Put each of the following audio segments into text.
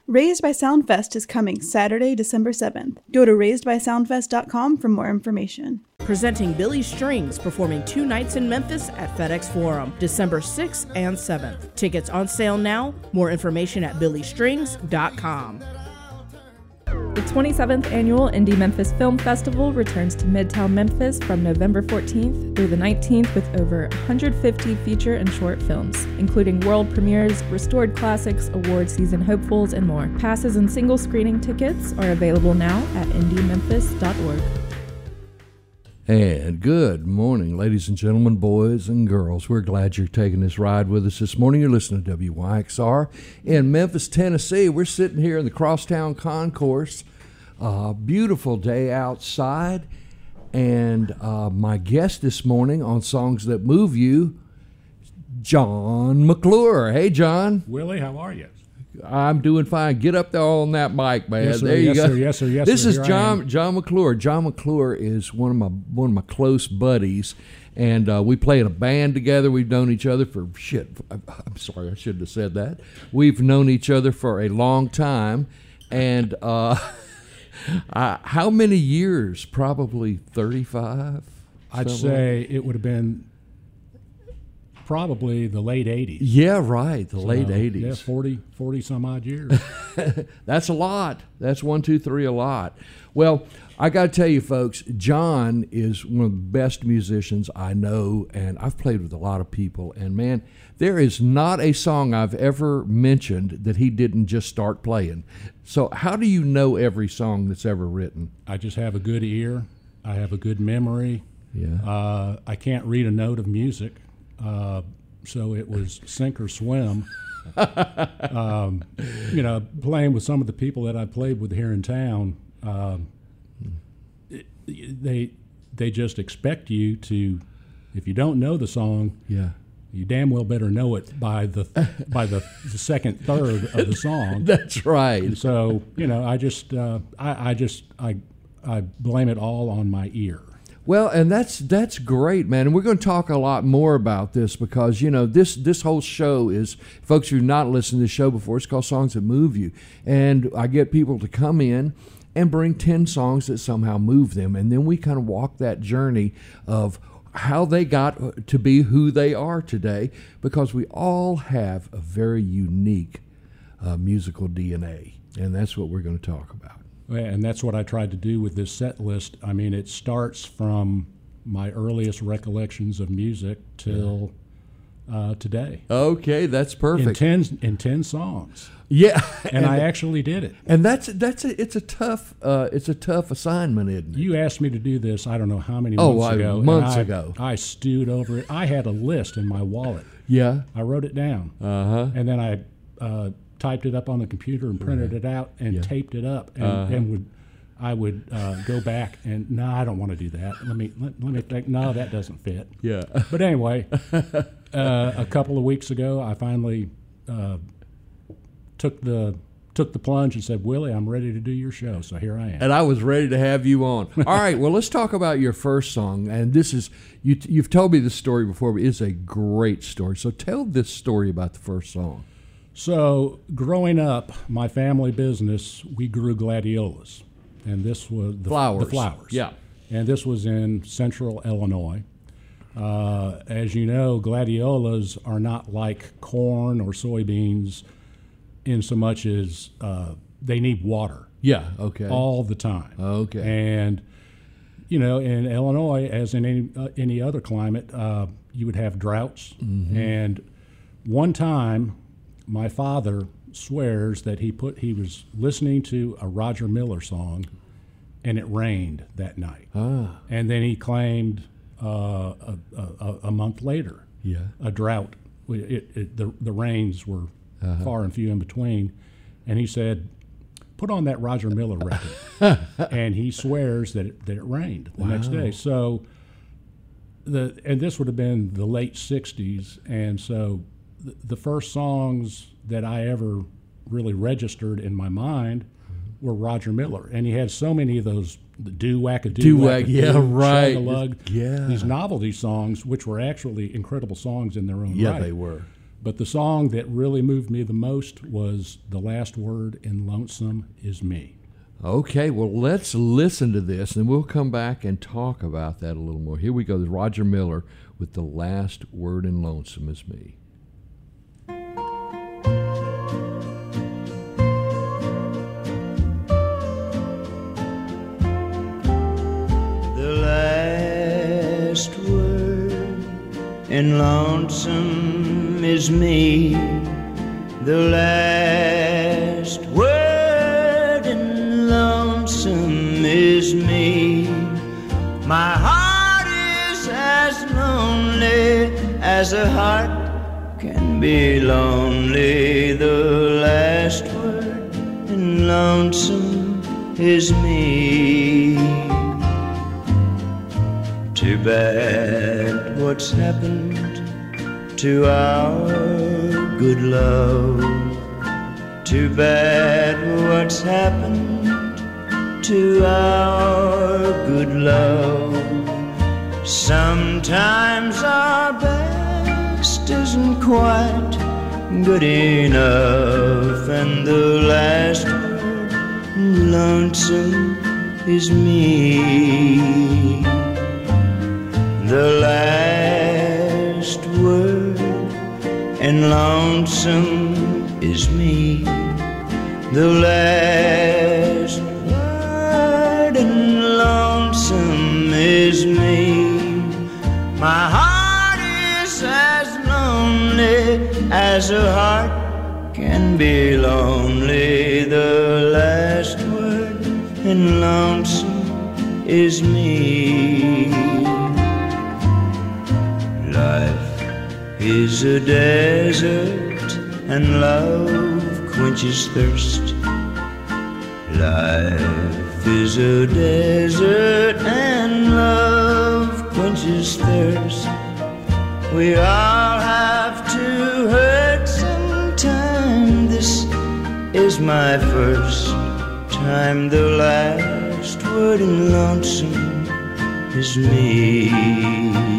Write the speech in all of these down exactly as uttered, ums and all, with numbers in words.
Raised by Soundfest is coming Saturday, December seventh. Go to raised by soundfest dot com for more information. Presenting Billy Strings, performing two nights in Memphis at FedEx Forum, December sixth and seventh. Tickets on sale now. More information at billy strings dot com. The twenty-seventh Annual Indie Memphis Film Festival returns to Midtown Memphis from November fourteenth through the nineteenth with over one hundred fifty feature and short films, including world premieres, restored classics, award season hopefuls, and more. Passes and single screening tickets are available now at indie memphis dot org. And good morning, ladies and gentlemen, boys and girls. We're glad you're taking this ride with us this morning. You're listening to W Y X R in Memphis, Tennessee. We're sitting here in the Crosstown Concourse. Uh, beautiful day outside. And uh, my guest this morning on Songs That Move You, John McClure. Hey, John. Willie, how are you? I'm doing fine. Get up there on that mic, man. Yes, sir, there you yes, go. Sir, yes, sir, yes, this sir. is Here John John McClure. John McClure is one of my one of my close buddies, and uh, we play in a band together. We've known each other for shit. I'm sorry, I shouldn't have said that. We've known each other for a long time, and uh, uh, how many years? Probably thirty-five. I'd say it would have been probably the late eighties. Yeah, right, the so, late eighties. Yeah, forty, forty some odd years. That's a lot. That's one, two, three, a lot. Well, I got to tell you, folks, John is one of the best musicians I know, and I've played with a lot of people. And, man, there is not a song I've ever mentioned that he didn't just start playing. So how do you know every song that's ever written? I just have a good ear. I have a good memory. Yeah. Uh, I can't read a note of music. Uh, so it was sink or swim. um, you know, playing with some of the people that I played with here in town, um, it, they they just expect you to, if you don't know the song, yeah, you damn well better know it by the by the, the second third of the song. That's right. And so you know, I just uh, I, I just I I blame it all on my ear. Well, and that's that's great, man. And we're going to talk a lot more about this because, you know, this this whole show is, folks who've not listened to this show before, it's called Songs That Move You. And I get people to come in and bring ten songs that somehow move them. And then we kind of walk that journey of how they got to be who they are today, because we all have a very unique uh, musical D N A. And that's what we're going to talk about. And that's what I tried to do with this set list. I mean, it starts from my earliest recollections of music till uh, today. Okay, that's perfect. In ten, in ten songs. Yeah, and, and I actually did it. And that's that's a, it's a tough uh, it's a tough assignment, isn't it? You asked me to do this. I don't know how many oh, months I, ago. Months I, ago, I stewed over it. I had a list in my wallet. Yeah, I wrote it down. Uh huh. And then I. Uh, typed it up on the computer and printed right. it out and yeah. taped it up and, uh-huh. and would I would uh, go back and no, I don't want to do that. Let me let, let me think. No, that doesn't fit. Yeah. But anyway, uh, a couple of weeks ago, I finally uh, took the took the plunge and said, Willie, I'm ready to do your show. So here I am. And I was ready to have you on. All right. Well, let's talk about your first song. And this is you. You've told me this story before, but it's a great story. So tell this story about the first song. So growing up, my family business, we grew gladiolas, and this was the flowers. The flowers. Yeah. And this was in central Illinois. Uh, as you know, gladiolas are not like corn or soybeans in so much as uh, they need water. Yeah, okay. All the time. Okay. And, you know, in Illinois, as in any, uh, any other climate, uh, you would have droughts. Mm-hmm. And one time, my father swears that he put he was listening to a Roger Miller song, and it rained that night. Ah. And then he claimed uh, a, a, a month later, yeah, a drought. It, it, the the rains were uh-huh. far and few in between, and he said, "Put on that Roger Miller record." And he swears that it, that it rained the wow. next day. So the and this would have been the late sixties, and so. The first songs that I ever really registered in my mind were Roger Miller, and he had so many of those the do whack a do whack yeah right lug, yeah these novelty songs, which were actually incredible songs in their own yeah right. they were. But the song that really moved me the most was The Last Word in Lonesome Is Me. Okay, well, let's listen to this, and we'll come back and talk about that a little more. Here we go. There's Roger Miller with The Last Word in Lonesome Is Me. The last word in lonesome is me. The last word in lonesome is me. My heart is as lonely as a heart can be lonely. The last word in lonesome is me. Too bad what's happened to our good love. Too bad what's happened to our good love. Sometimes our best isn't quite good enough, and the last word lonesome is me. The last word and lonesome is me. The last word and lonesome is me. My heart is as lonely as a heart can be lonely. The last word and lonesome is me. Life is a desert and love quenches thirst. Life is a desert and love quenches thirst. We all have to hurt sometime. This is my first time. The last word in lonesome is me.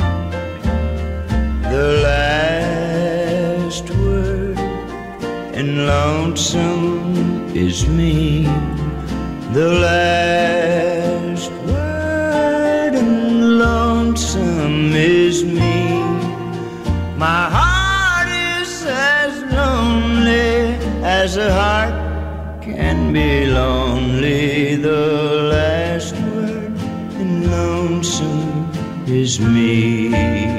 The last word and lonesome is me. The last word and lonesome is me. My heart is as lonely as a heart can be lonely. The last word and lonesome is me.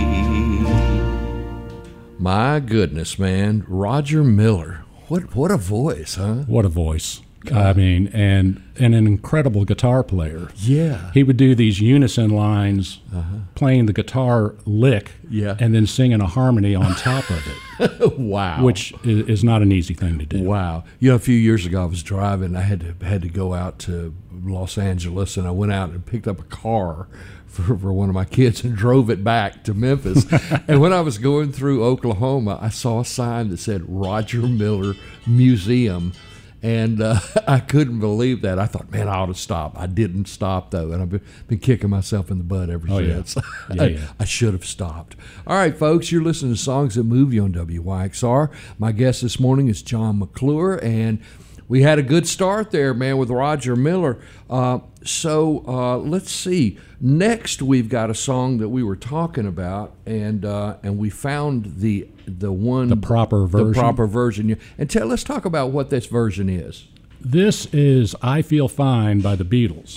My goodness, man. Roger Miller. What what a voice, huh? What a voice. I mean, and, and an incredible guitar player. Yeah. He would do these unison lines, uh-huh. playing the guitar lick, yeah. and then singing a harmony on top of it. Wow. Which is, is not an easy thing to do. Wow. You know, a few years ago, I was driving. I had to had to go out to Los Angeles, and I went out and picked up a car for, for one of my kids and drove it back to Memphis. And when I was going through Oklahoma, I saw a sign that said Roger Miller Museum. And uh, I couldn't believe that. I thought, man, I ought to stop. I didn't stop, though, and I've been, been kicking myself in the butt ever oh, since. Yeah. Yeah, yeah. I, I should have stopped. All right, folks, you're listening to Songs That Move You on W Y X R. My guest this morning is John McClure, and we had a good start there, man, with Roger Miller. Uh, so uh, let's see. Next, we've got a song that we were talking about, and uh, and we found the the one the proper version. The proper version. And tell let's talk about what this version is. This is "I Feel Fine" by the Beatles.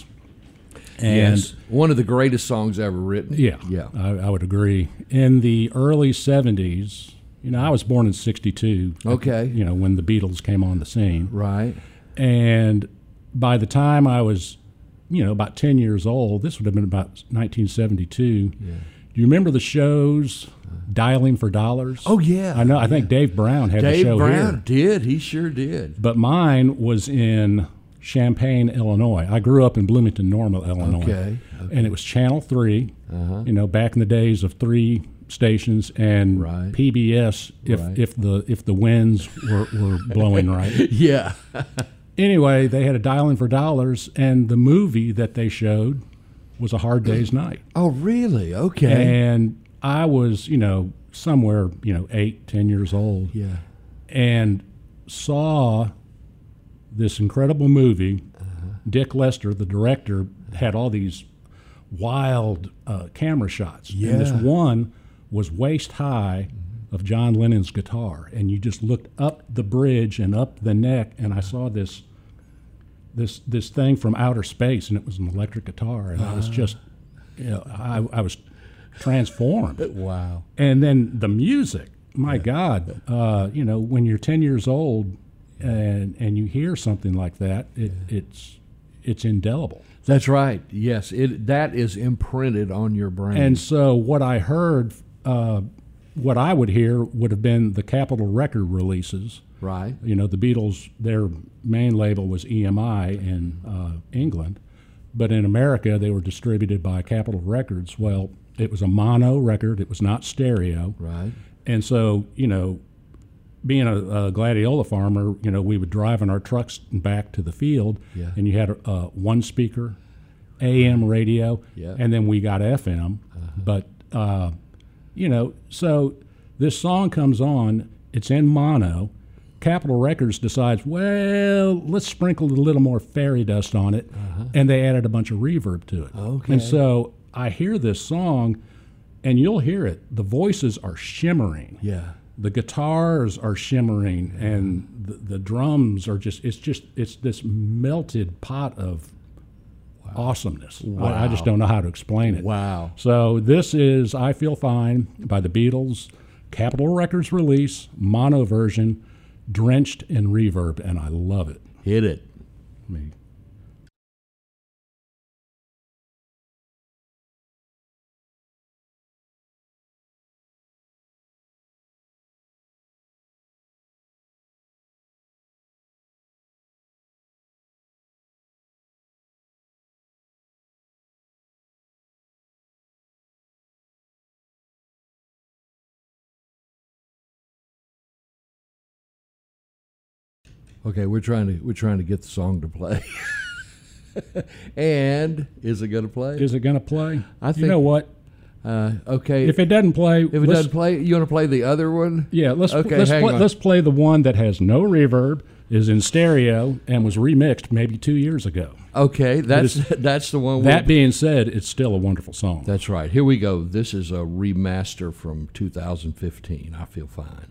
And yes, one of the greatest songs ever written. Yeah, yeah, I, I would agree. In the early seventies, you know, I was born in sixty-two. Okay. You know, when the Beatles came on the scene. Right. And by the time I was, you know, about ten years old, this would have been about nineteen seventy-two. Yeah. Do you remember the shows Dialing for Dollars? Oh, yeah. I know. I think Dave Brown had Dave the show Brown here. did. He sure did. But mine was in Champaign, Illinois. I grew up in Bloomington Normal, Illinois. Okay. okay. And it was Channel three, uh-huh. you know, back in the days of three stations, and right. P B S if right. if the if the winds were, were blowing right. Yeah. Anyway, they had a Dialing for Dollars, and the movie that they showed was A Hard Day's Night. Oh, really? Okay. And I was, you know, somewhere, you know, eight, ten years old. Yeah. And saw this incredible movie. Uh-huh. Dick Lester, the director, had all these wild uh, camera shots. Yeah. And this one was waist high of John Lennon's guitar. And you just looked up the bridge and up the neck, and I saw this this this thing from outer space, and it was an electric guitar. And uh. I was just, you know, I, I was transformed. Wow. And then the music, my yeah. God, uh, you know, when you're ten years old and and you hear something like that, it, yeah. it's it's indelible. That's right. Yes, it that is imprinted on your brain. And so what I heard, uh, what I would hear would have been the Capitol record releases. Right. You know, the Beatles, their main label was E M I in uh, England, but in America they were distributed by Capitol Records. Well, it was a mono record. It was not stereo. Right. And so, you know, being a, a gladiola farmer, you know, we would drive in our trucks back to the field, yeah. and you had a, a one speaker, A M radio, yeah. and then we got F M. Uh-huh. But, uh, you know, so this song comes on, it's in mono. Capitol Records decides, well, let's sprinkle a little more fairy dust on it, uh-huh. and they added a bunch of reverb to it. Okay. And so I hear this song, and you'll hear it. The voices are shimmering. Yeah. The guitars are shimmering, yeah. and the, the drums are just, it's just, it's this melted pot of wow. awesomeness. Wow. I, I just don't know how to explain it. Wow. So this is I Feel Fine by the Beatles, Capitol Records release, mono version, drenched in reverb, and I love it. Hit it. Me. Okay, we're trying to we're trying to get the song to play. And is it going to play? Is it going to play? I think. You know what? Uh, okay. If it doesn't play, if it doesn't play, you want to play the other one? Yeah. Let's okay, let's hang play, on. let's play the one that has no reverb, is in stereo, and was remixed maybe two years ago. Okay, that's is, that's the one. That being said, it's still a wonderful song. That's right. Here we go. This is a remaster from two thousand fifteen. I Feel Fine.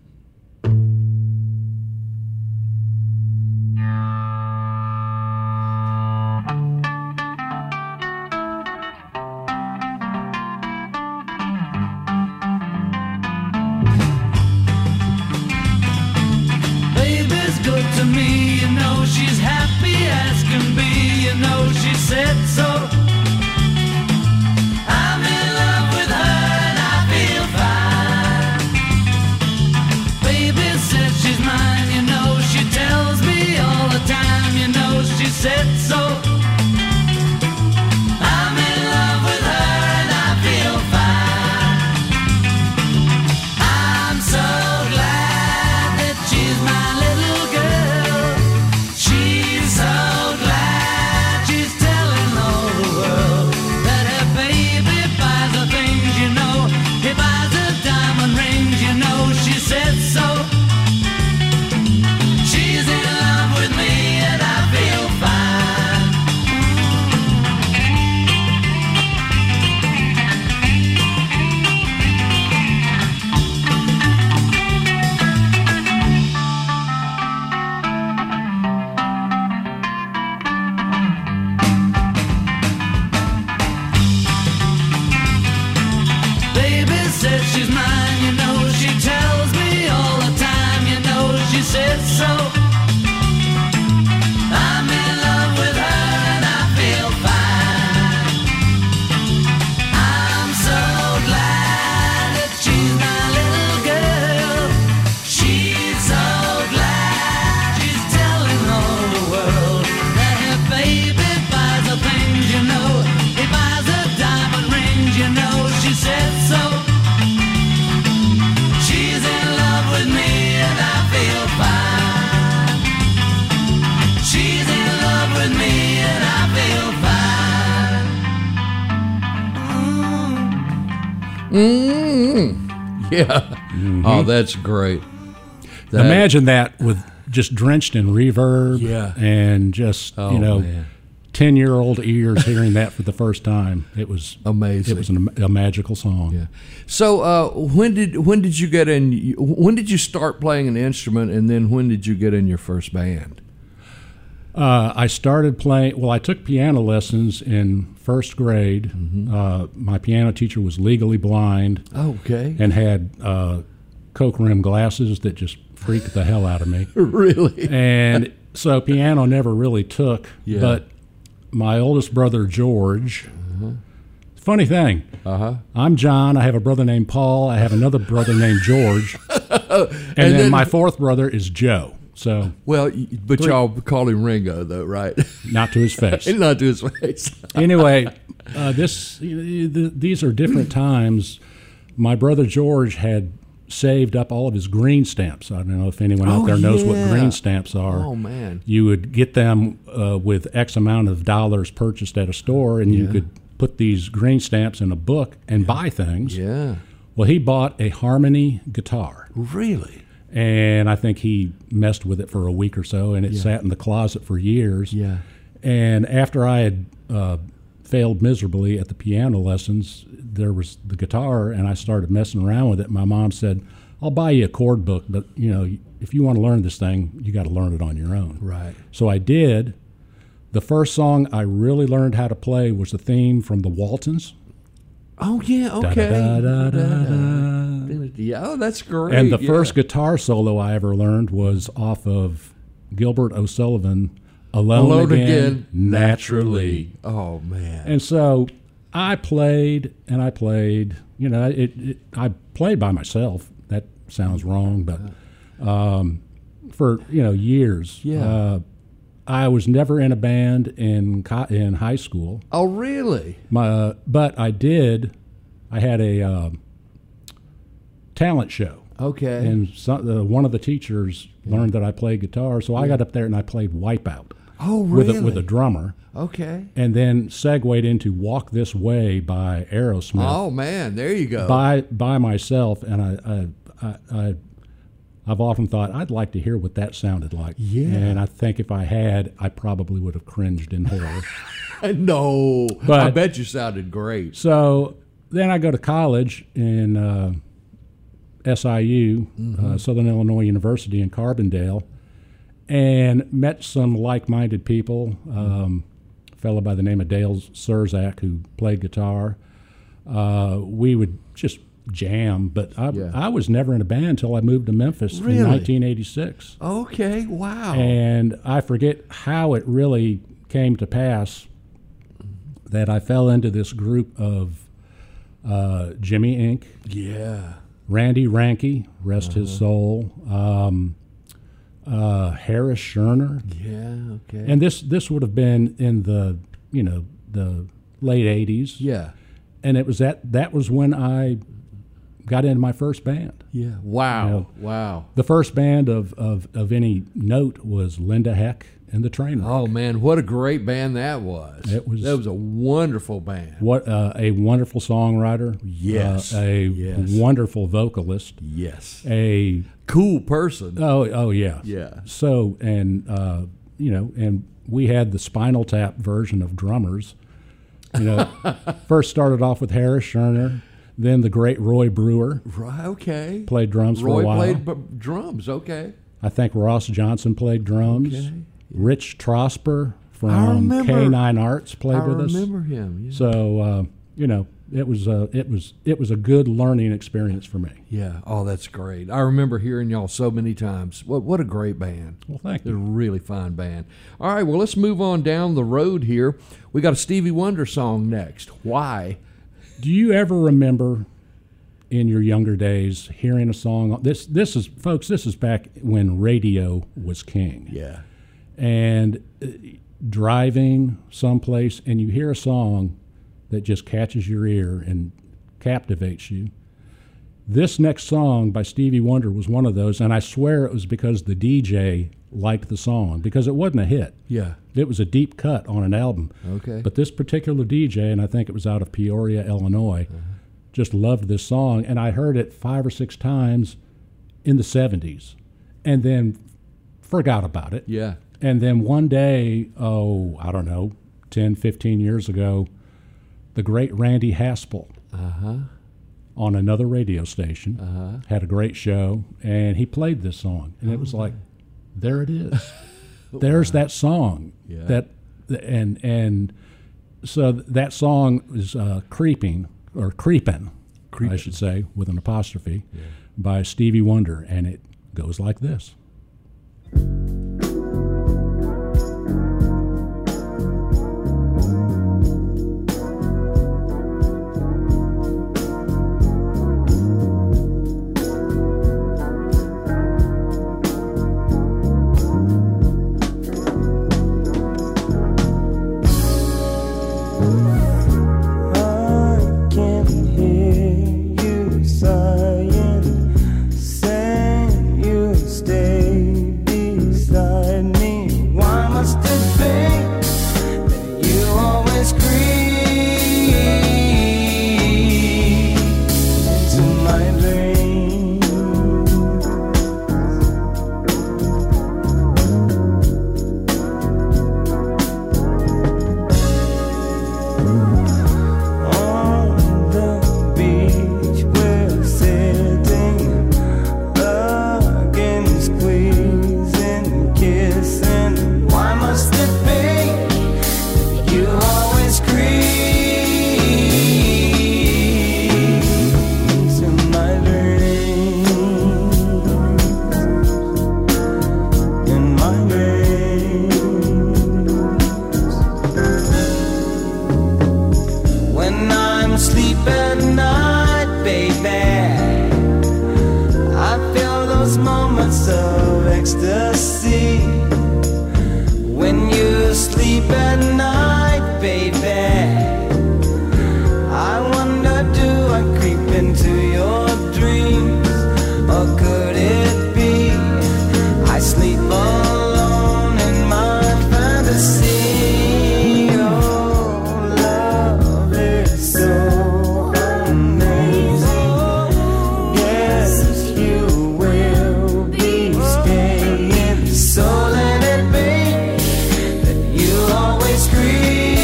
Baby's good to me, you know, she's happy as can be, you know, she said so. I'm in love with her and I feel fine. Baby said she's mine, you know, she tells me all the time, you know, she said so. I'm in love with her and I feel fine. I'm so glad that she's my little girl. She's so glad she's telling all the world that her baby buys her things, you know. He buys her diamond rings, you know, she said so. She's in love with me and I feel fine. Baby says she's mine, you know, she tells me all the time, you know, she says so. I'm in love with her and I feel fine. I'm so glad that she's my little girl. She's so glad she's telling all the world that her baby buys her things, you know. He buys her diamond rings, you know, she said so. She's in love with me and I feel fine. She's in love with me and I feel fine. Mm. Mm. Yeah. Oh, that's great. That- Imagine that with just drenched in reverb Yeah. and just, Oh, you know, man. ten-year-old ears hearing that for the first time. It was Amazing. It was an, a magical song. Yeah. So uh, when did when did you get in? When did you start playing an instrument, and then when did you get in your first band? Uh, I started playing, well, I took piano lessons in first grade. Mm-hmm. Uh, my piano teacher was legally blind Okay. and had uh, Coke rim glasses that just freaked the hell out of me. Really? And so piano never really took. Yeah. But my oldest brother, George, funny thing, Uh-huh. I'm John. I have a brother named Paul. I have another brother named George. and, then, then- my fourth brother is Joe. So Well, y- but y'all call him Ringo, though, right? not to his face. And not to his face. Anyway, uh, this th- these are different times. My brother George had saved up all of his green stamps. I don't know if anyone out Oh, there knows what yeah. green stamps are. Oh, man. You would get them uh, with X amount of dollars purchased at a store, and you Yeah. could put these green stamps in a book and buy things. Yeah. Well, he bought a Harmony guitar. Really? And I think he messed with it for a week or so, and it sat in the closet for years. Yeah. And after I had uh, failed miserably at the piano lessons, there was the guitar, and I started messing around with it. My mom said, "I'll buy you a chord book, but you know, if you want to learn this thing, you got to learn it on your own." Right. So I did. The first song I really learned how to play was the theme from the Waltons. Oh, yeah, okay. Da-da-da-da-da. Yeah, oh, that's great. And the yeah. first guitar solo I ever learned was off of Gilbert O'Sullivan, Alone, Alone Again, Again, Naturally. Oh, man. And so I played and I played. You know, it, it, I played by myself. That sounds wrong, but um, for, you know, years. Yeah. Uh, I was never in a band in co- in high school. Oh, really? My, uh, but I did. I had a um, talent show, Okay. and some, uh, one of the teachers learned that I played guitar, so I got up there and I played Wipeout oh, with really? a, with a drummer, Okay. and then segued into Walk This Way by Aerosmith Oh, man, there you go. by by myself, and I, I, I, I I've often thought I'd like to hear what that sounded like. Yeah. And I think if I had, I probably would have cringed in horror. No. But- I bet you sounded great. So then I go to college in uh, S I U, Mm-hmm. uh, Southern Illinois University in Carbondale, and met some like-minded people. Um, a fellow by the name of Dale Surzak who played guitar. Uh, we would just jam, but I, Yeah. I was never in a band until I moved to Memphis Really? in nineteen eighty-six. Okay, wow. And I forget how it really came to pass that I fell into this group of uh, Jimmy Inc., yeah. Randy Ranke, rest his Uh-huh. soul, um, uh, Harris Scherner, Yeah, okay. and this this would have been in the you know the late eighties, yeah. and it was that that was when I got into my first band. Yeah. Wow. You know, wow. The first band of, of, of any note was Linda Heck and the Trainwreck. Oh, man, what a great band that was. It was- That was a wonderful band. What uh, a wonderful songwriter! Yes, uh, a yes. wonderful vocalist. Yes. A Cool person. oh oh yeah Yeah. So and uh, you know and we had the Spinal Tap version of drummers. You know, first started off with Harris Scherner, then the great Roy Brewer Right, okay. played drums Roy for a while. played b- drums, okay. I think Ross Johnson played drums. Okay. Rich Trosper I from remember- K nine Arts played I with us. remember him. Yeah. So uh, you know, it was uh, it was it was a good learning experience for me. yeah. Oh, that's great. I remember hearing y'all so many times. What what a great band. Well, thank They're a you. really fine band. All right, well, let's move on down the road here. We got a Stevie Wonder song next. Why? Do you ever remember in your younger days hearing a song? This this is folks. This is back when radio was king. Yeah. And uh, driving someplace and you hear a song that just catches your ear and captivates you. This next song by Stevie Wonder was one of those, and I swear it was because the D J liked the song, because it wasn't a hit. Yeah. It was a deep cut on an album. Okay. But this particular D J, and I think it was out of Peoria, Illinois, just loved this song, and I heard it five or six times in the seventies, and then forgot about it. Yeah. And then one day, oh, I don't know, ten, fifteen years ago, the great Randy Haspel Uh-huh. on another radio station Uh-huh. had a great show, and he played this song, and it was like, there it is. There's that song. Yeah. That and and so that song is uh, "Creeping" or "Creepin'," I should say, with an apostrophe, Yeah. by Stevie Wonder, and it goes like this. I can hear you sighing, saying you'll stay beside me. Why must it be that you always creep into my dreams? On the beach we're sitting, hugging, squeezing, kissing. Why must it be that you always creep into my dreams? In my dreams. When I'm asleep at night, baby, I feel those moments of ecstasy. When you sleep at night, baby, I wonder, do I creep into your dreams? Or could it be I sleep alone in my fantasy? Oh, love is so amazing. Yes, you will be staying. So let it be that you always creep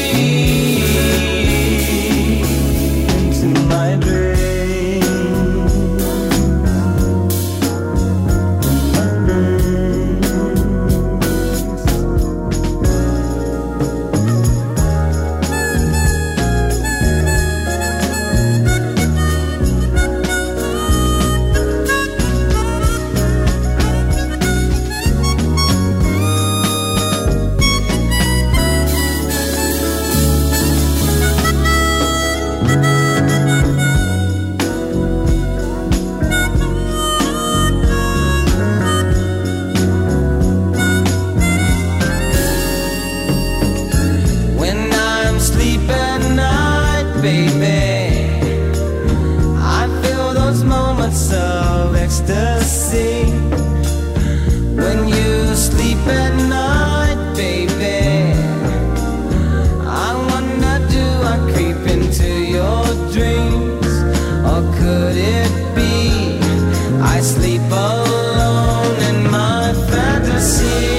into my dreams. My dreams. When I'm asleep at night, baby, I feel those moments of ecstasy. When you sleep at night, baby, I wonder, do I creep into your dreams? Or could it be I sleep alone in my fantasy?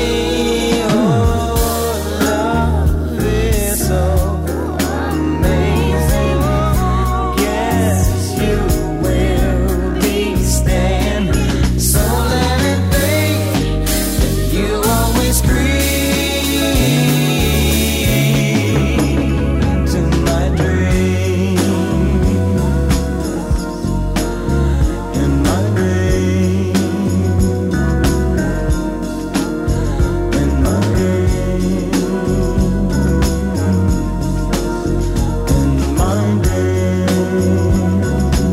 Oh, love is so amazing. Guess you will be staying. So let it be that you always creep into my dreams. In my dreams. In my dreams. In my dreams.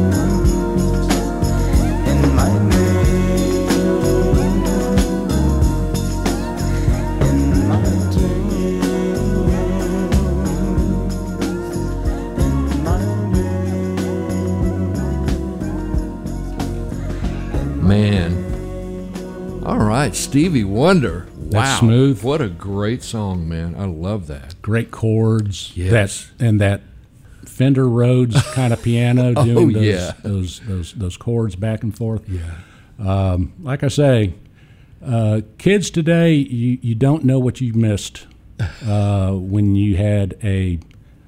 In my dreams. In my dreams. In my Man. All right, Stevie Wonder. Wow. That's smooth. What a great song, man. I love that. Great chords. Yes. That and that Fender Rhodes kind of piano, Oh, doing those, yeah. those those those chords back and forth. Yeah. Um, like I say, uh, kids today, you, you don't know what you missed uh, when you had a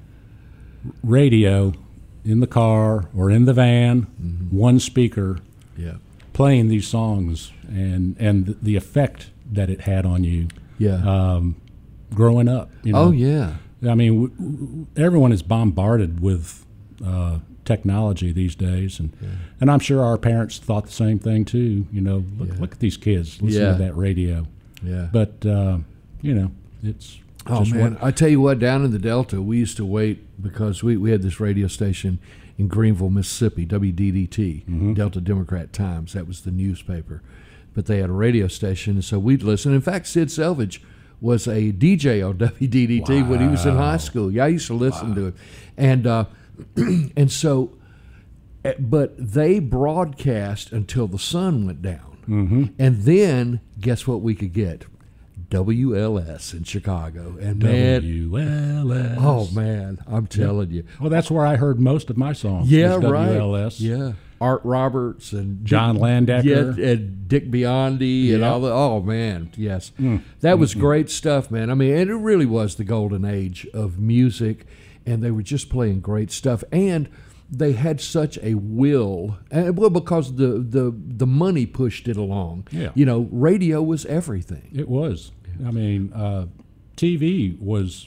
radio in the car or in the van, Mm-hmm. one speaker, Yeah. playing these songs, and and the, the effect that it had on you Yeah. um, growing up. You know? Oh, yeah. I mean, w- w- everyone is bombarded with uh, technology these days, and and I'm sure our parents thought the same thing too. You know, look, Yeah. look at these kids, listen Yeah. to that radio. Yeah. But uh, you know, it's Oh just man, what, I tell you what, down in the Delta, we used to wait because we, we had this radio station in Greenville, Mississippi, W D D T, Mm-hmm. Delta Democrat Times. That was the newspaper, but they had a radio station, and so we'd listen. In fact, Sid Selvage was a D J on W D D T when he was in high school. Yeah, I used to listen to it, and uh, and so, eh, but they broadcast until the sun went down, Mm-hmm. and then guess what we could get? W L S in Chicago, and man, W L S. oh man, I'm telling you, Well, that's where I heard most of my songs. yeah, was right, W L S. yeah, Art Roberts and John Dick- Landecker. yeah, and Dick Biondi, and Yeah. all the. Oh man, yes, Mm. that was great stuff, man. I mean, and it really was the golden age of music, and they were just playing great stuff, and they had such a will, and well, because the the the money pushed it along. Yeah. You know, radio was everything. It was. I mean, uh, T V was.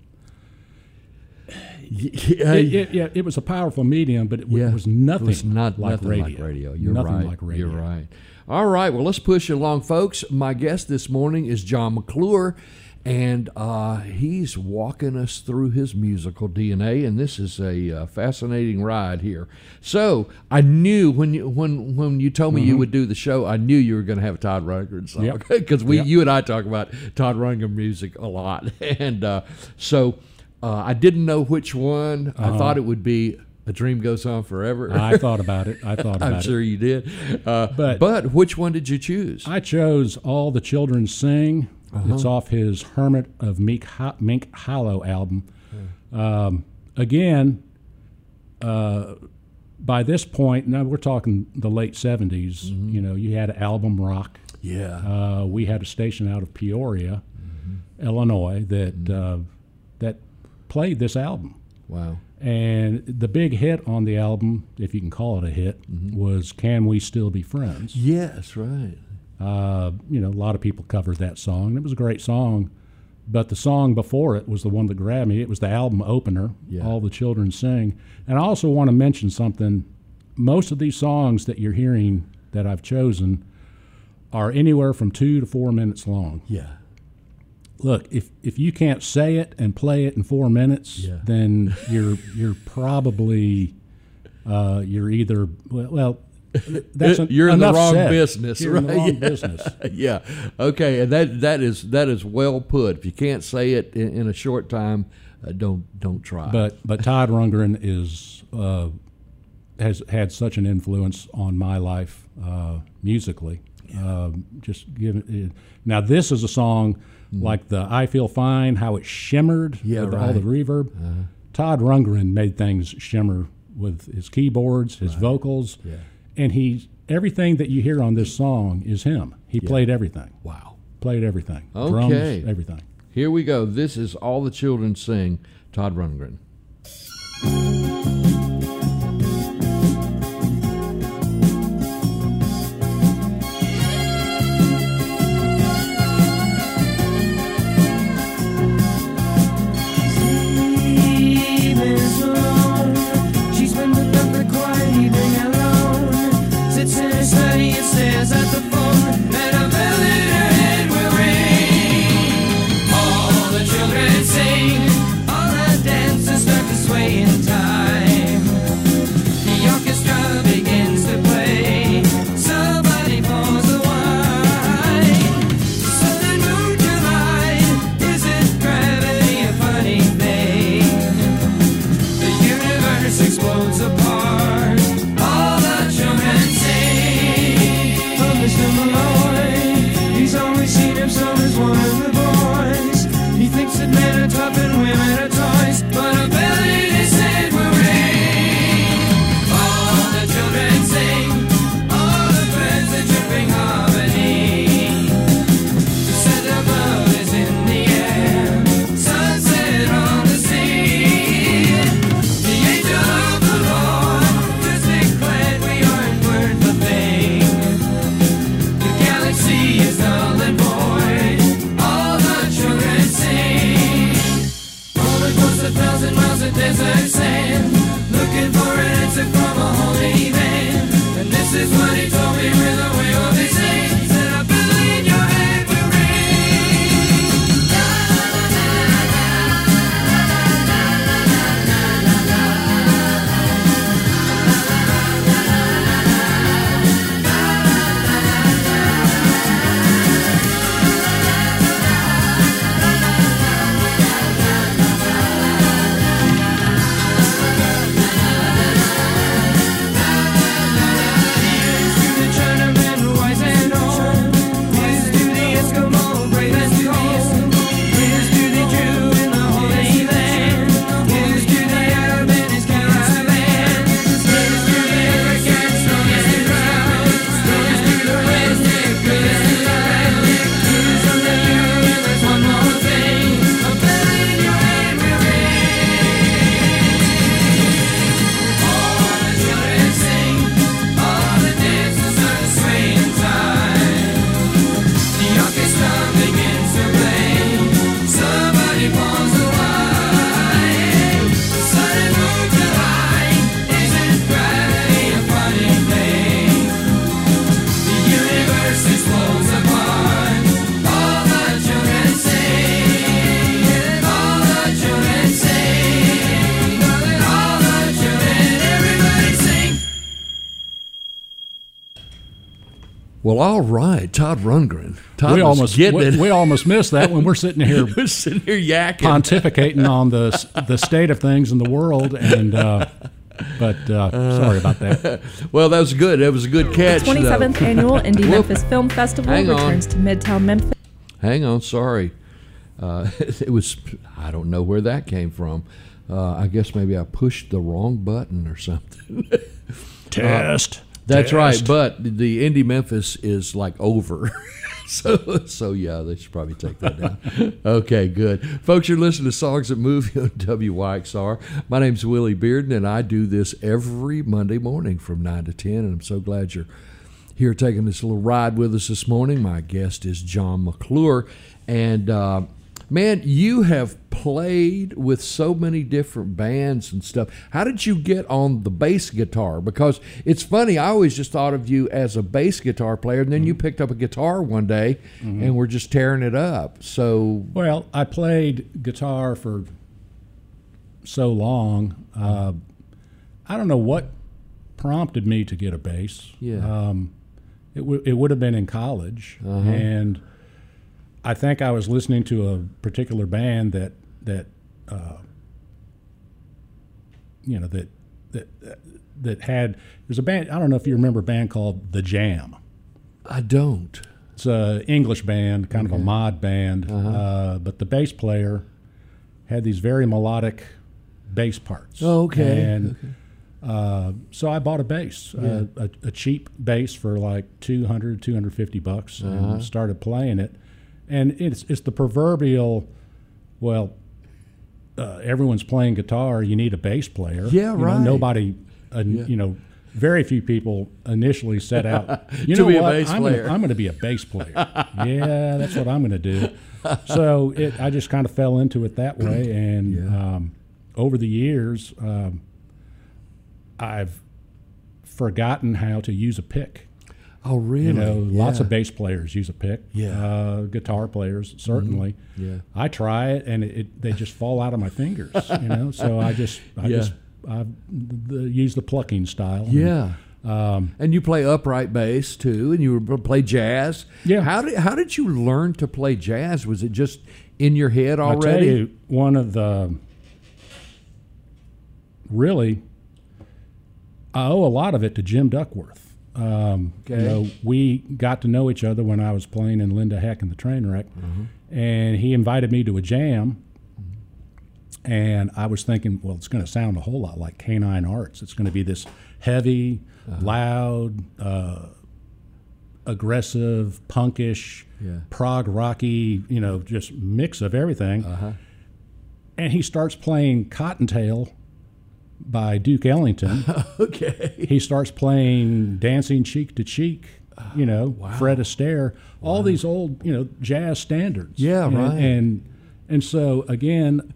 Yeah, It, it, yeah, it was a powerful medium, but it, w- Yeah, was nothing It was not like nothing radio. like radio. You're nothing right. like radio. You're right. All right. Well, let's push it along, folks. My guest this morning is John McClure, and uh, he's walking us through his musical D N A, and this is a uh, fascinating ride here. So I knew when you when when you told me you would do the show, I knew you were going to have a Todd Rundgren song Yep. because we Yep. you and I talk about Todd Rundgren music a lot, and uh, so. Uh, I didn't know which one. I thought it would be A Dream Goes On Forever. I thought about it. I thought about I'm sure it. you did. Uh, but, But- which one did you choose? I chose All the Children Sing. Uh-huh. It's off his Hermit of Mink, Ho- Mink Hollow album. Um, again, uh, by this point, now we're talking the late seventies, Mm-hmm. you know, you had album rock. yeah. Uh, we had a station out of Peoria, Mm-hmm. Illinois, that uh, that played this album. Wow. And the big hit on the album, if you can call it a hit, Mm-hmm. was Can We Still Be Friends? Yes, right. Uh, you know, a lot of people covered that song. It was a great song. But the song before it was the one that grabbed me. It was the album opener, Yeah. All the Children Sing. And I also want to mention something. Most of these songs that you're hearing that I've chosen are anywhere from two to four minutes long. Yeah. Look, if if you can't say it and play it in four minutes, Yeah. then you're you're probably uh, you're either well, well that's an, You're in the enough wrong said. business, You're in the right? wrong Yeah. business. yeah. Okay, and that that is that is well put. If you can't say it in, in a short time, uh, don't don't try. But but Todd Rundgren is uh, has had such an influence on my life uh, musically. Um, just give it, now this is a song like the I Feel Fine, how it shimmered Yeah, with all the right. reverb. Todd Rundgren made things shimmer with his keyboards, his vocals, Yeah. and he everything that you hear on this song is him. He played everything, Wow. played everything, Okay. drums, everything. Here we go. This is All the Children Sing, Todd Rundgren. Evening's alone. She's been put up the quiet evening alone. Sits in her study and stares at the phone. And a bell in her head will ring. All the children sing. All the dancers Well, all right, Todd Rundgren. Todd we was almost getting we, it. we almost missed that when we're sitting here We're sitting here yakking. pontificating on the the state of things in the world, and uh, but uh, sorry about that. Well, that was good. That was a good catch. The twenty-seventh though. Annual Indie Whoop. Memphis Film Festival Hang on. returns to Midtown Memphis. Hang on, sorry. Uh, it was, I don't know where that came from. Uh, I guess maybe I pushed the wrong button or something. Test. That's Test. right, but the Indie Memphis is like over. so, so yeah, they should probably take that down. Okay, good. Folks, you're listening to Songs That Move You on W Y X R. My name's Willie Bearden, and I do this every Monday morning from nine to ten, and I'm so glad you're here taking this little ride with us this morning. My guest is John McClure, and uh, man, you have played with so many different bands and stuff. How did you get on the bass guitar? Because it's funny, I always just thought of you as a bass guitar player, and then mm-hmm. you picked up a guitar one day mm-hmm. and were just tearing it up. So, well, I played guitar for so long. Uh, I don't know what prompted me to get a bass. Yeah. Um, it, w- it would have been in college, uh-huh. and I think I was listening to a particular band that that uh, you know that that that had there's a band. I don't know if you remember a band called The Jam. I don't. It's an English band, kind okay. of a mod band, uh-huh. uh, but the bass player had these very melodic bass parts. Oh, okay. And okay. Uh, so I bought a bass, Yeah. uh, a, a cheap bass for like two hundred, two hundred fifty bucks, Uh-huh. and started playing it. And it's it's the proverbial, well, uh, everyone's playing guitar. You need a bass player. Yeah, You know, right. nobody, uh, Yeah. you know, very few people initially set out. You To know be a what? bass I'm player. Gonna, I'm going to be a bass player. Yeah, that's what I'm going to do. So it, I just kind of fell into it that way, and Yeah. um, over the years, um, I've forgotten how to use a pick. Oh, really? You know, lots Yeah. of bass players use a pick. Yeah. Uh, guitar players certainly. Mm-hmm. Yeah. I try it, and it, it they just fall out of my fingers. You know, so I just I Yeah. just I the, use the plucking style. Yeah. Um, And you play upright bass too, and you were- play jazz. Yeah. How did how did you learn to play jazz? Was it just in your head I'll tell already? you, one of the really, I owe a lot of it to Jim Duckworth. Um, Okay. You know, we got to know each other when I was playing in Linda Heck and the Trainwreck, Mm-hmm. and he invited me to a jam. And I was thinking, well, it's going to sound a whole lot like Canine Arts. It's going to be this heavy, Uh-huh. loud, uh, aggressive, punkish, Yeah. prog rocky, you know, just mix of everything. Uh-huh. And he starts playing Cottontail by Duke Ellington. Okay. He starts playing Dancing Cheek to Cheek, you know, wow. Fred Astaire, all these old, you know, jazz standards. Yeah, and, right. And and so again,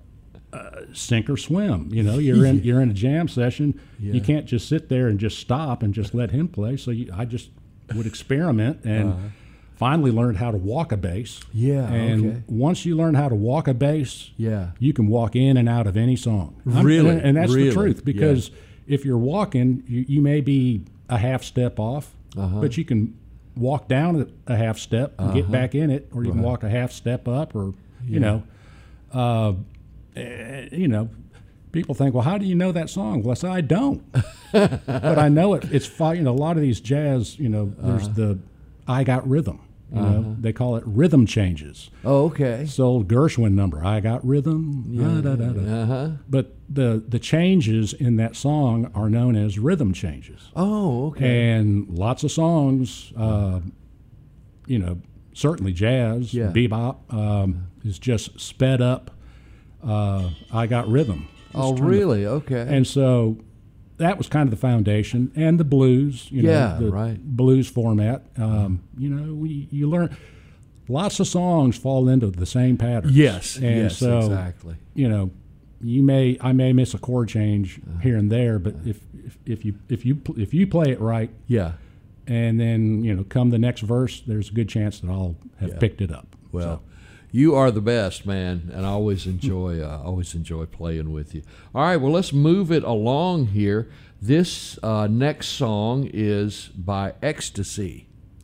uh, sink or swim. You know, you're in you're in a jam session. Yeah. You can't just sit there and just stop and just let him play. So you, I just would experiment and. Uh-huh. Finally learned how to walk a bass. Yeah, And okay. once you learn how to walk a bass, Yeah. you can walk in and out of any song. I'm- Really? And, and that's Really? the truth, because if you're walking, you, you may be a half step off, Uh-huh. but you can walk down a, a half step and get Uh-huh. back in it, or you can Right. walk a half step up, or, Yeah. you know, uh, eh, you know, people think, well, how do you know that song? Well, I say, I don't. But I know it. It's, fi- you know, a lot of these jazz, you know, there's Uh-huh. the I Got Rhythm. You know, they call it rhythm changes. Oh, okay. It's the old Gershwin number, I got rhythm. Yeah. da, da, da, da. Uh-huh. But the the changes in that song are known as rhythm changes. Oh, okay. And lots of songs, uh, you know, certainly jazz, Yeah. bebop, um, is just sped up. Uh, I got rhythm. Oh, Just trying to- really? Okay. And so that was kind of the foundation, and the blues, you Yeah, know, the right. blues format. Um, you know, we, you learn lots of songs fall into the same patterns. yes. and yes. so exactly. you know, you may I may miss a chord change here and there, but if, if if you if you pl- if you play it right, Yeah. and then you know, come the next verse, there's a good chance that I'll have Yeah. picked it up. Well, So, you are the best, man, and I always enjoy uh, always enjoy playing with you. All right, well, let's move it along here. This uh, next song is by Ecstasy.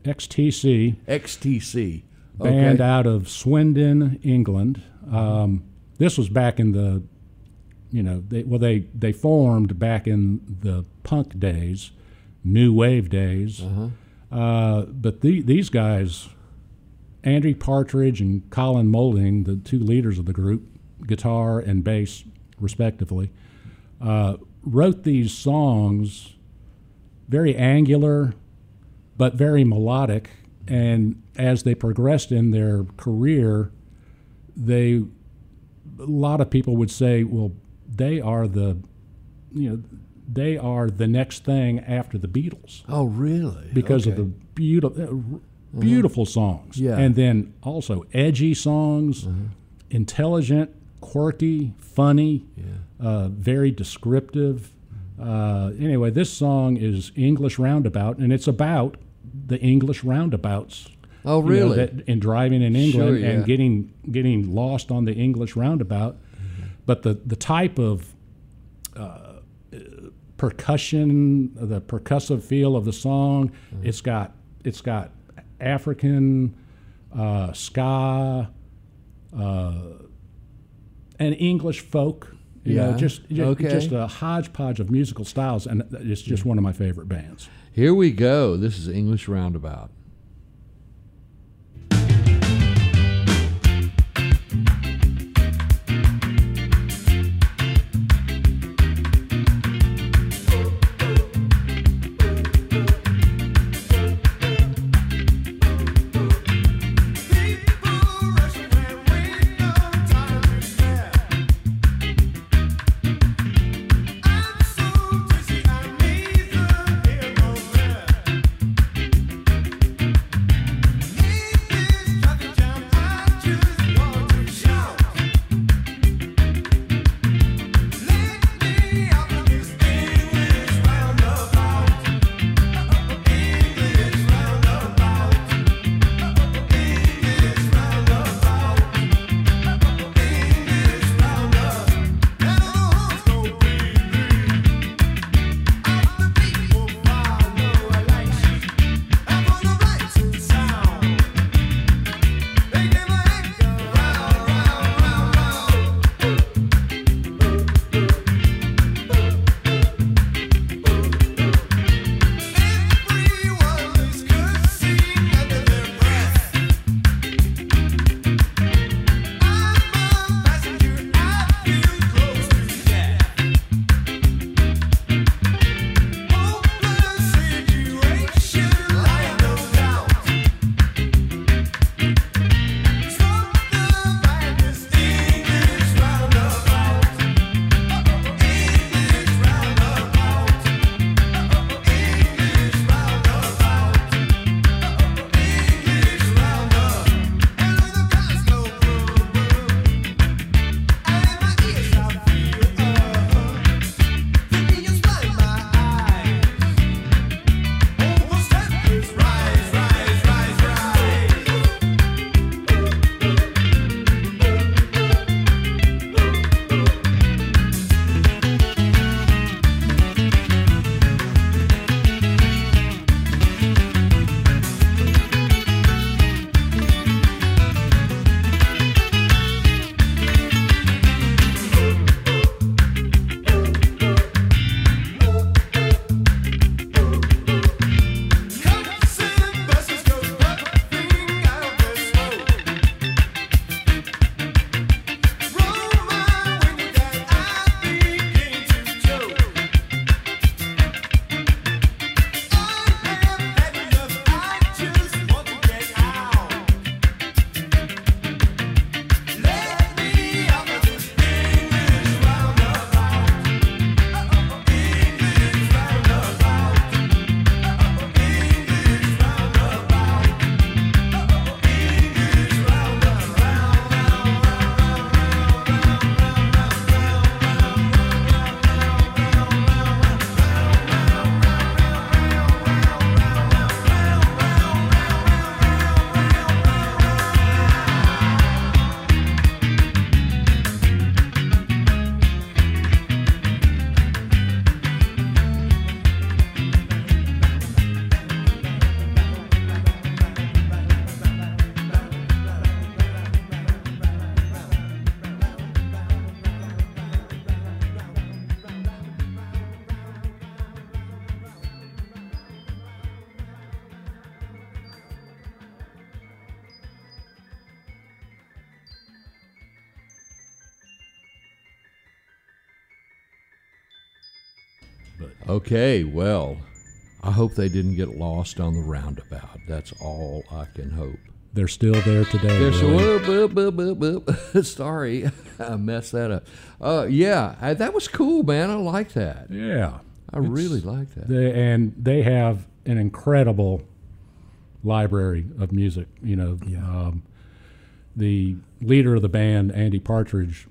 X T C. X T C. Band Okay. out of Swindon, England. Um, this was back in the, you know, they, well, they, they formed back in the punk days, new wave days. Uh-huh. Uh, but the, these guys, Andrew Partridge and Colin Moulding, the two leaders of the group, guitar and bass respectively, uh, wrote these songs very angular but very melodic. And as they progressed in their career, they, a lot of people would say, well, they are the, you know, they are the next thing after the Beatles Oh, really? because Okay. of the beautiful, beautiful songs. Yeah. And then also edgy songs, intelligent, quirky, funny, uh, very descriptive. Uh, anyway, this song is English Roundabout, and it's about the English roundabouts. Oh, you know, really? that, in driving in England Sure, yeah. and getting getting lost on the English roundabout. But the, the type of uh, percussion, the percussive feel of the song, it's got it's got African, uh, ska, uh, and English folk. You Yeah, know, just just, okay. just a hodgepodge of musical styles, and it's just one of my favorite bands. Here we go. This is English Roundabout. I'm so dizzy, I need the air. But Okay, well, I hope they didn't get lost on the roundabout. That's all I can hope. they're still there today. There's really. a whoop, whoop, whoop, whoop, whoop. Sorry, I messed that up. Uh, yeah, I, that was cool, man. I like that. Yeah. I really like that. They, and they have an incredible library of music. You know, um, the leader of the band, Andy Partridge,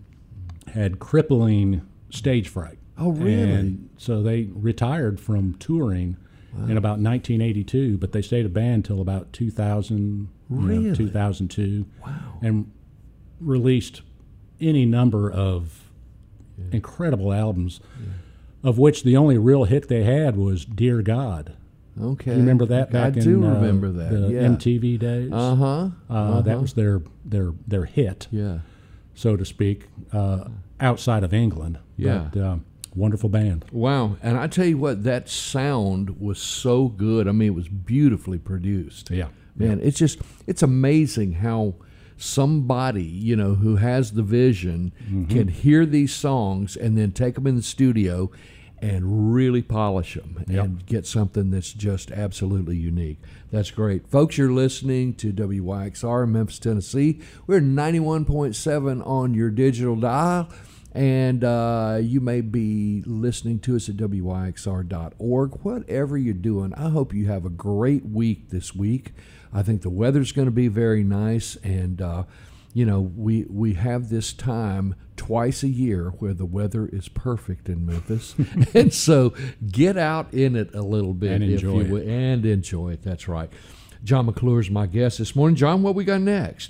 had crippling stage fright. Oh, really? And so they retired from touring in about nineteen eighty-two, but they stayed a band till about two thousand, you know, Really? two thousand two, Wow. and released any number of incredible albums, of which the only real hit they had was "Dear God." Okay. You remember that I back do in uh, remember that. the yeah. M T V days? Uh huh. Uh, That was their their their hit, Yeah. so to speak, uh, outside of England. Yeah. But, um, wonderful band. Wow. And I tell you what, that sound was so good. I mean, it was beautifully produced. Yeah. Man, it's just, it's amazing how somebody, you know, who has the vision Mm-hmm. can hear these songs and then take them in the studio and really polish them Yep. and get something that's just absolutely unique. That's great. Folks, you're listening to W Y X R in Memphis, Tennessee. We're ninety-one point seven on your digital dial. And uh, you may be listening to us at W Y X R dot org. Whatever you're doing, I hope you have a great week this week. I think the weather's going to be very nice. And, uh, you know, we, we have this time twice a year where the weather is perfect in Memphis. And so get out in it a little bit. And if enjoy you will, it. And enjoy it. That's right. John McClure is my guest this morning. John, what we got next?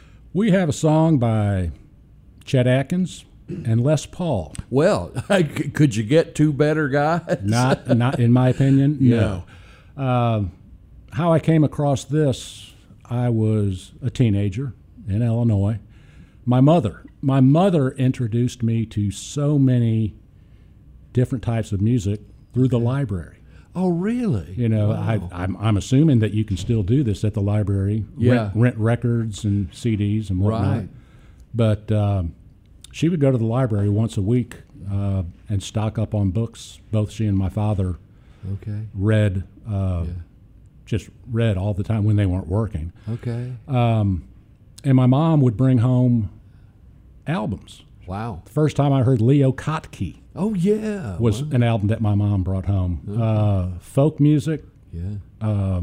We have a song by Chet Atkins and Les Paul. Well, could you get two better guys? Not, not in my opinion. Yeah. No. Um, how I came across this, I was a teenager in Illinois. My mother, my mother introduced me to so many different types of music through the library. Oh, really? You know, Wow. I, I'm, I'm assuming that you can still do this at the library. Yeah. Rent, rent records and C Ds and whatnot. Right. But um, she would go to the library once a week uh, and stock up on books. Both she and my father Okay. read, uh, Yeah. just read all the time when they weren't working. Okay. Um, and my mom would bring home albums. Wow. The first time I heard Leo Kottke Oh, yeah. was Wow. an album that my mom brought home. Uh, folk music. Yeah.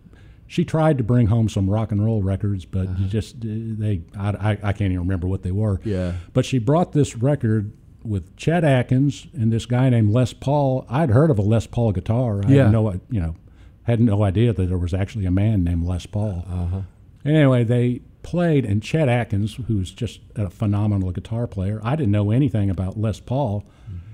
She tried to bring home some rock and roll records, but Uh-huh. you just they I, I, I can't even remember what they were. Yeah. But she brought this record with Chet Atkins and this guy named Les Paul. I'd heard of a Les Paul guitar. I Yeah. had no you know had no idea that there was actually a man named Les Paul. Uh-huh. Anyway, they played, and Chet Atkins, who's just a phenomenal guitar player, I didn't know anything about Les Paul.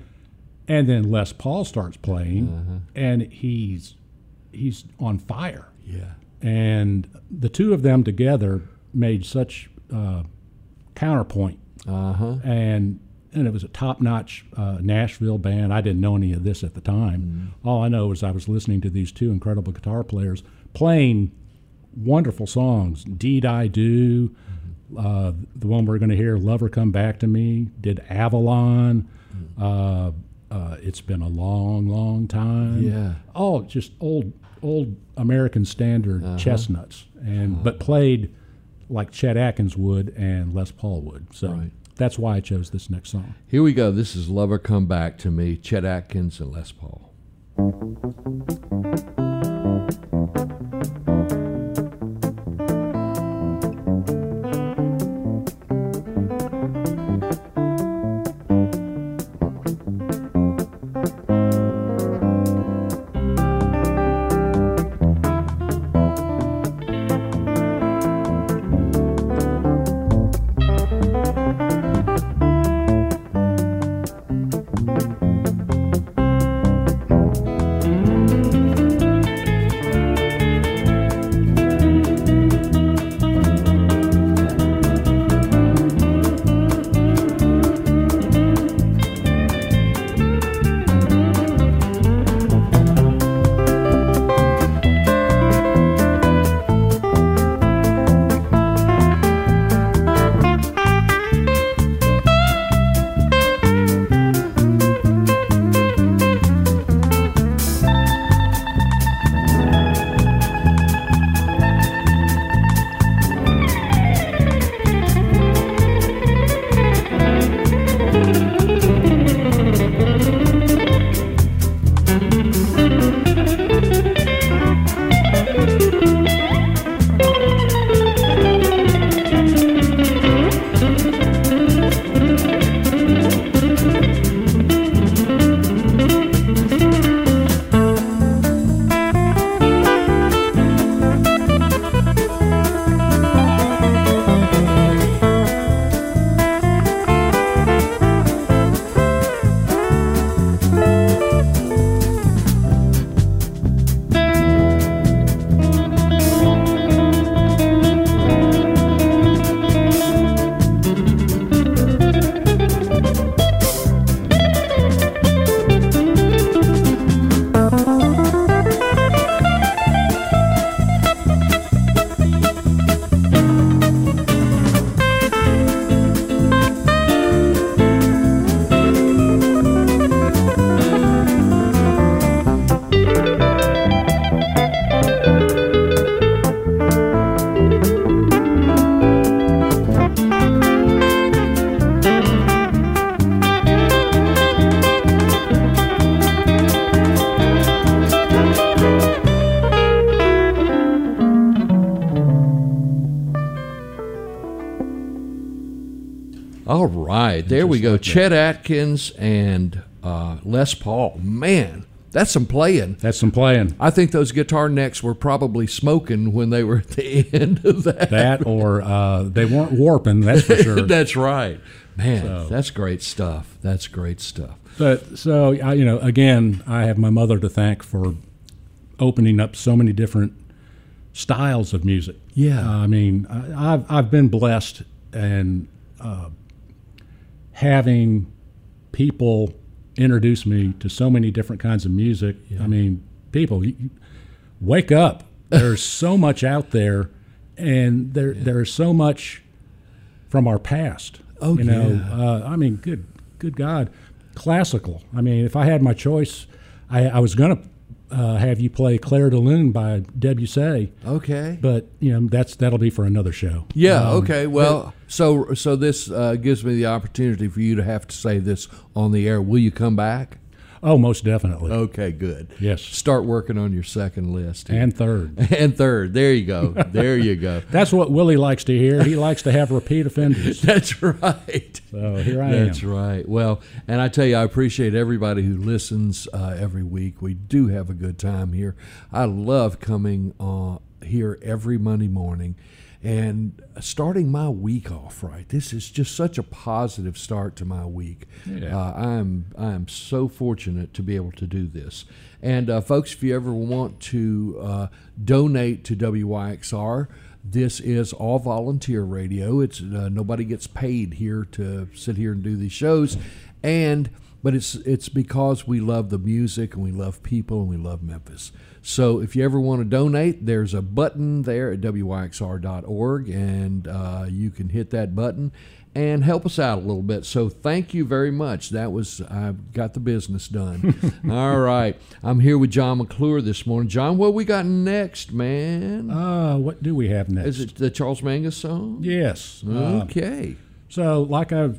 And then Les Paul starts playing, Uh-huh. and he's he's on fire. Yeah. And the two of them together made such uh, counterpoint, Uh-huh. and and it was a top-notch uh, Nashville band. I didn't know any of this at the time. All I know was I was listening to these two incredible guitar players playing wonderful songs. Deed I Do, uh, the one we're going to hear, Lover Come Back to Me, did Avalon, uh, uh, It's Been a Long, Long Time. Yeah. Oh, just old old American standard Uh-huh. chestnuts, and but played like Chet Atkins would and Les Paul would. So Right. that's why I chose this next song. Here we go. This is Lover Come Back to Me, Chet Atkins and Les Paul. Lover All right, there we just go. like that. Chet Atkins and uh, Les Paul. Man, that's some playing. That's some playing. I think those guitar necks were probably smoking when they were at the end of that. That or uh, they weren't warping, that's for sure. That's right. Man, So- that's great stuff. That's great stuff. But so, I, you know, again, I have my mother to thank for opening up so many different styles of music. Yeah. Uh, I mean, I, I've, I've been blessed and uh, having people introduce me to so many different kinds of music. Yeah. I mean, people, you, you wake up. There's so much out there, and there Yeah. there's so much from our past. Oh, you know, yeah. uh, I mean, good good God, classical. I mean, if I had my choice, I, I was going to uh, have you play Claire de Lune by Debussy, Okay. but you know that's that'll be for another show. Yeah. Um, Okay. Well, so so this uh, gives me the opportunity for you to have to say this on the air. Will you come back? Oh, most definitely. Okay. Good. Yes. Start working on your second list. here. And third. and third. There you go. There you go. That's what Willie likes to hear. He likes to have repeat offenders. That's right. So here I That's am. right. Well, and I tell you, I appreciate everybody who listens uh, every week. We do have a good time here. I love coming uh, here every Monday morning and starting my week off right. This is just such a positive start to my week. Yeah. Uh, I'm I'm so fortunate to be able to do this. And uh, folks, if you ever want to uh, donate to W Y X R, this is all volunteer radio. It's uh, nobody gets paid here to sit here and do these shows, and but it's it's because we love the music and we love people and we love Memphis. So if you ever want to donate, there's a button there at W Y X R dot org, and uh, you can hit that button and help us out a little bit. So thank you very much. That was, I've got the business done. All right. I'm here with John McClure this morning. John, what we got next, man? Uh, what do we have next? Is it the Charles Mingus song? Yes. Uh, Okay. so, like I,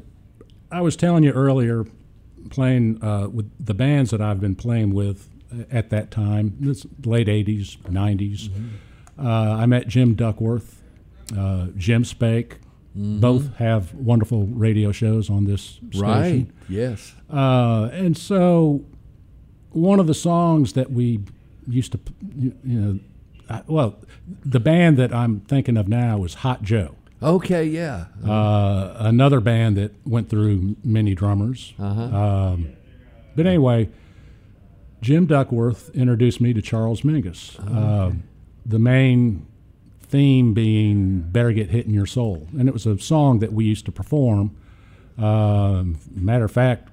I was telling you earlier, playing uh, with the bands that I've been playing with at that time, this late eighties, nineties. Mm-hmm. Uh, I met Jim Duckworth, uh, Jim Spake. Mm-hmm. Both have wonderful radio shows on this station. Right. Yes. Uh, and so, one of the songs that we used to, you know, I, well, the band that I'm thinking of now is Hot Joe. Okay, yeah. Uh, another band that went through many drummers. Uh-huh. Um, but anyway, Jim Duckworth introduced me to Charles Mingus. Oh, okay. Uh, the main theme being "Better Get Hit in Your Soul," and it was a song that we used to perform. Uh, matter of fact,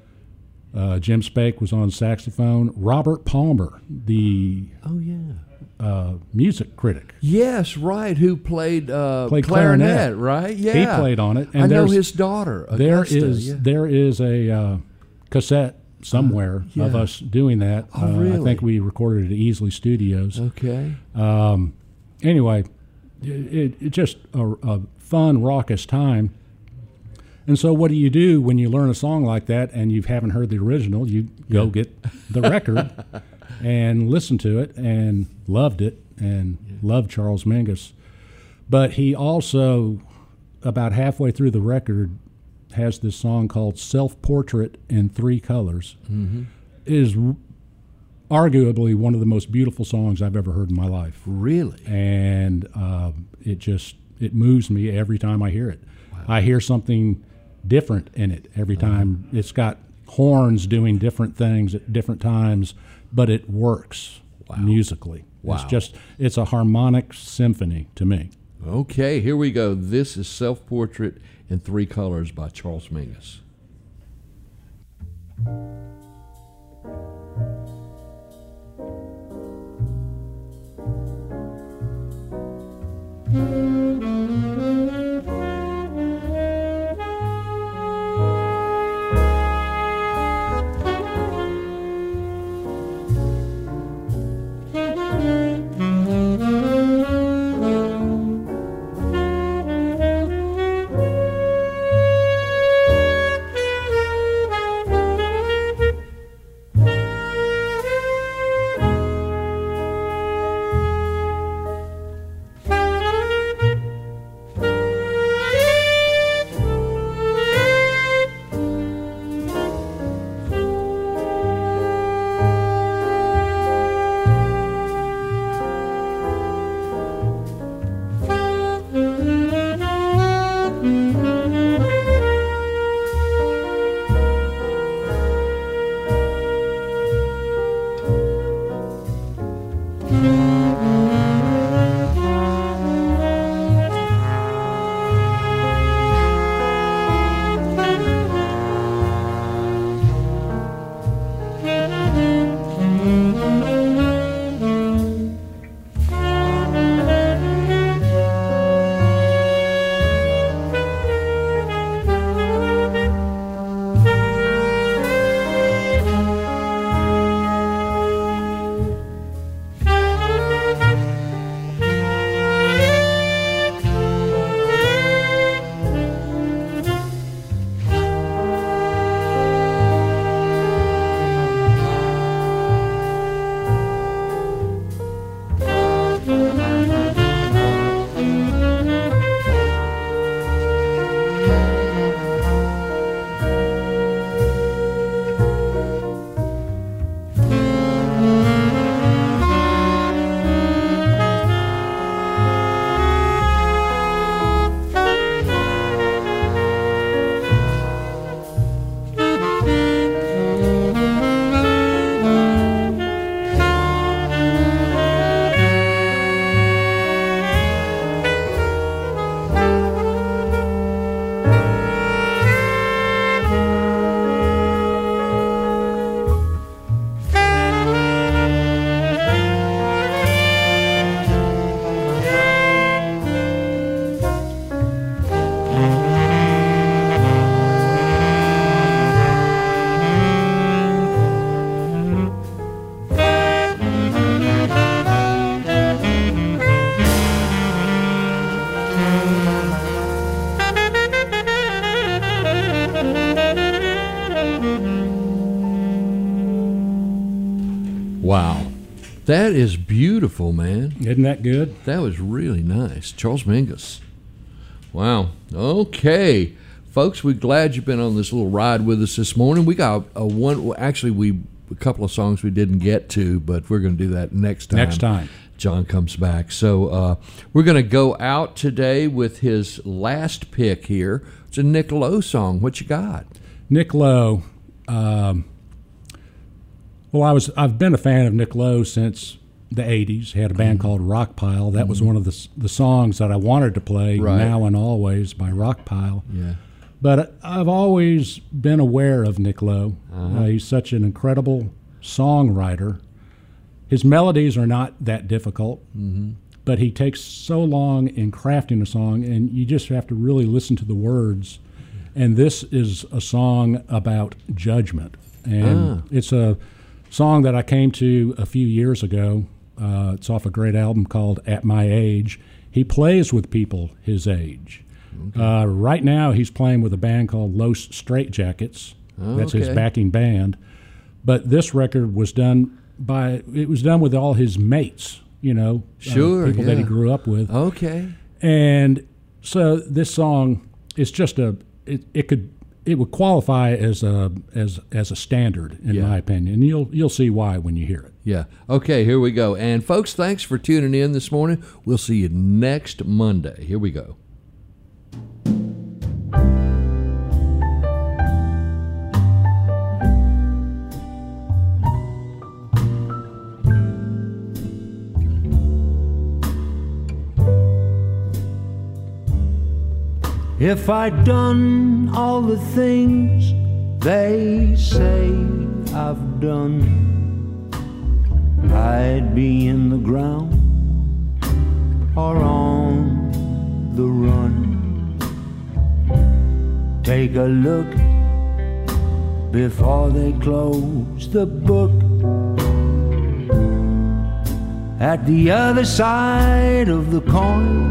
uh, Jim Spake was on saxophone. Robert Palmer, the Oh, yeah. uh, music critic, Yes, right. Who played, uh, Played clarinet, clarinet. right? Yeah. he played on it. And I know there's- his daughter. There Augusta, is yeah. there is a uh, cassette somewhere yeah. of us doing that. Oh, uh, I really? think we recorded it at Easley Studios. Okay. Um, anyway, it, it, it just a, a fun, raucous time. And so, what do you do when you learn a song like that and you haven't heard the original? You go Yeah. get the record and listen to it, and loved it, and Yeah. loved Charles Mingus. But he also, about halfway through the record, has this song called "Self-Portrait in Three Colors." Mm-hmm. It is r- arguably one of the most beautiful songs I've ever heard in my life, Really? and um, it just it moves me every time I hear it. I hear something different in it every time. It's got horns doing different things at different times, but it works Wow. musically. It's Wow. just it's a harmonic symphony to me. Okay, here we go. This is Self-Portrait in Three Colors by Charles Mingus. Thank you. Wow. That is beautiful, man. Isn't that good? That was really nice. Charles Mingus. Wow. Okay. Folks, we're glad you've been on this little ride with us this morning. We got a one, actually, we a couple of songs we didn't get to, but we're going to do that next time. Next time. John comes back. So uh, we're going to go out today with his last pick here. It's a Nick Lowe song. What you got? Nick Lowe. Um, well, I was I've been a fan of Nick Lowe since the eighties. He had a band mm-hmm. called Rockpile. That mm-hmm. was one of the the songs that I wanted to play. Right. Now and Always by Rockpile. Yeah. But I've always been aware of Nick Lowe. Uh-huh. Uh, he's such an incredible songwriter. His melodies are not that difficult, mm-hmm. but he takes so long in crafting a song, and you just have to really listen to the words. And this is a song about judgment. And ah. it's a song that I came to a few years ago. Uh, it's off a great album called At My Age. He plays with people his age. Okay. Uh, right now, he's playing with a band called Los Straitjackets. Oh, That's okay. his backing band. But this record was done by it was done with all his mates, you know, sure, uh, people yeah. that he grew up with. Okay. And so this song is just a it, it could it would qualify as a as as a standard in yeah. my opinion. And you'll you'll see why when you hear it. Yeah. Okay, here we go. And folks, thanks for tuning in this morning. We'll see you next Monday. Here we go. If I'd done all the things they say I've done, I'd be in the ground or on the run. Take a look before they close the book at the other side of the coin.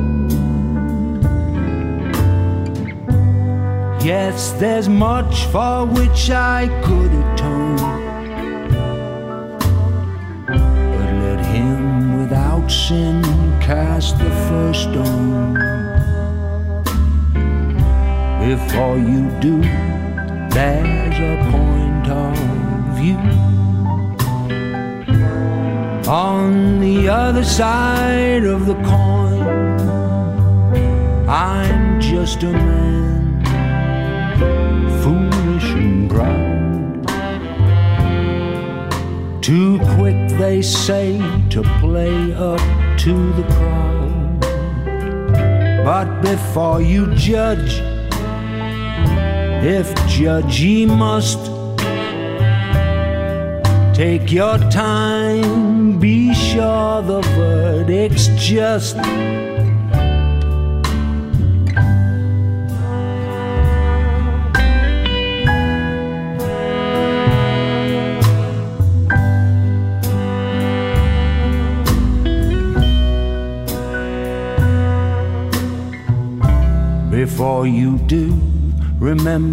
Yes, there's much for which I could atone, but let him without sin cast the first stone. Before you do, there's a point of view. On the other side of the coin, I'm just a man, foolish and proud, too quick, they say, to play up to the crowd. But before you judge, if judge ye must, take your time, be sure the verdict's just. Before you do, remember